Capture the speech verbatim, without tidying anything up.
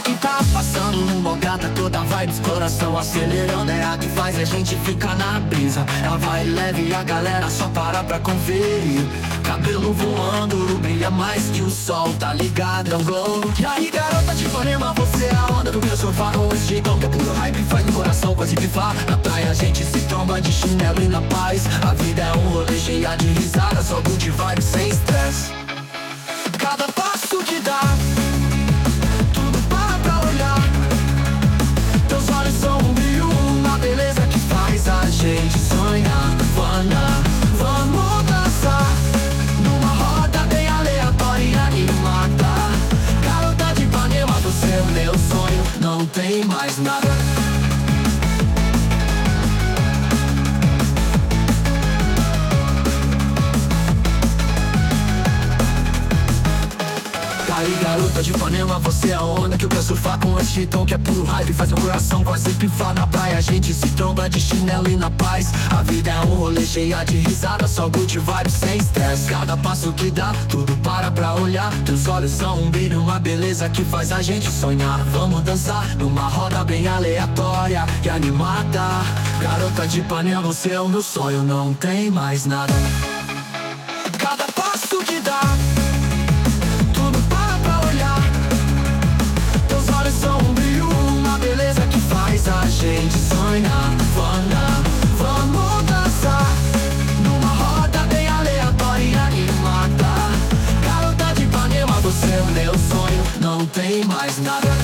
que tá passando numa gata, toda vibes, coração acelerando. É a que faz a gente ficar na brisa. Ela vai leve e a galera só para pra conferir. Cabelo voando, brilha mais que o sol, tá ligado? É um glow. E aí garota de Ipanema, você é a onda do meu sofá. Hoje então que é puro hype, faz no coração quase pifar. Na praia a gente se tromba de chinelo e na paz. A vida é um rolê cheia de risada, só good vibes sem stress. Cada passo que dá, tudo para pra olhar. Teus olhos são um brilho, uma beleza que faz a gente sonhar. Vana, vamos dançar numa roda bem aleatória e animada. Garota de Ipanema, você é o meu sonho, não tem mais nada. Aí garota de Ipanema, você é a onda que eu quero surfar com este tom que é puro hype, faz meu coração quase pifar. Na praia a gente se tromba de chinelo e na paz. A vida é um rolê cheia de risada, só good vibes sem stress. Cada passo que dá, tudo para pra olhar. Teus olhos são um brilho, uma beleza que faz a gente sonhar. Vamos dançar numa roda bem aleatória e animada. Garota de Ipanema, você é o meu sonho, não tem mais nada. Cada passo que dá, a gente sonhar. Vana, vamos dançar numa roda bem aleatória e animada. Garota de Ipanema, você é o meu sonho, não tem mais nada.